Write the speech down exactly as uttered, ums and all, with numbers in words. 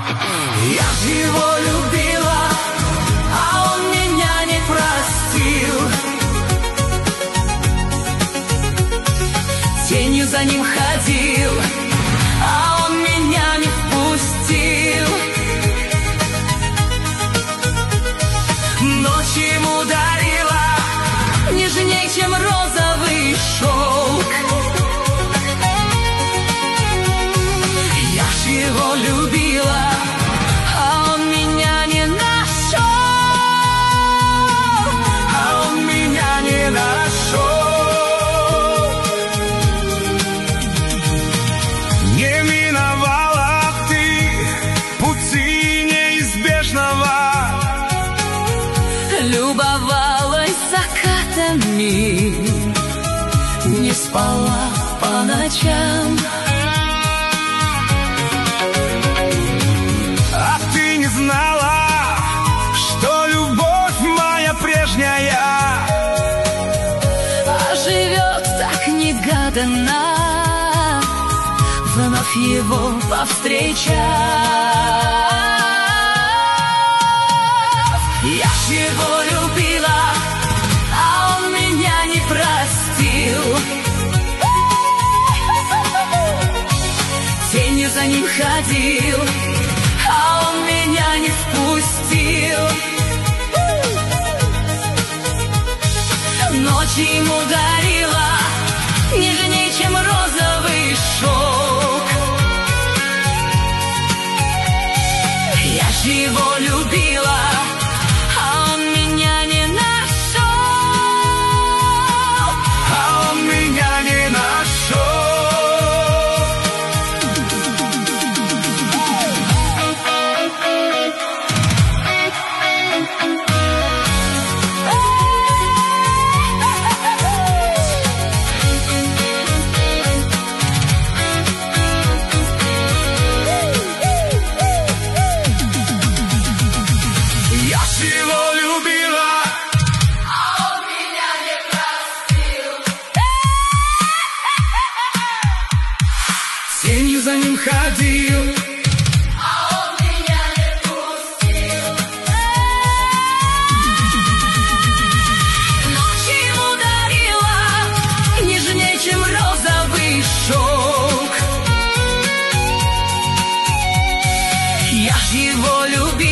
Я ж его любила, а он меня не простил. Тенью за ним ходил, а он меня не впустил. Ночь ему дарила нежней, чем розовый шелк. Я ж его любила, а он меня не нашел. А он меня не нашел. Не миновала ты пути неизбежного, любовалась закатами, не спала по ночам. А ты не знала, что любовь моя прежняя Оживет так негаданно, вновь его повстречав. Я ж его любила, а он меня не простил. Тенью за ним ходил, а он меня не впустил. Ночь ему дарила нежней, чем розовый шелк. Я ж его любила, а он меня не нашел. А он меня не нашел. Я ж его любила, а он меня не простил. Тенью за ним ходил, а он меня не пустил. Ночь ему дарила нежней, чем розовый шелк. Я ж его любила,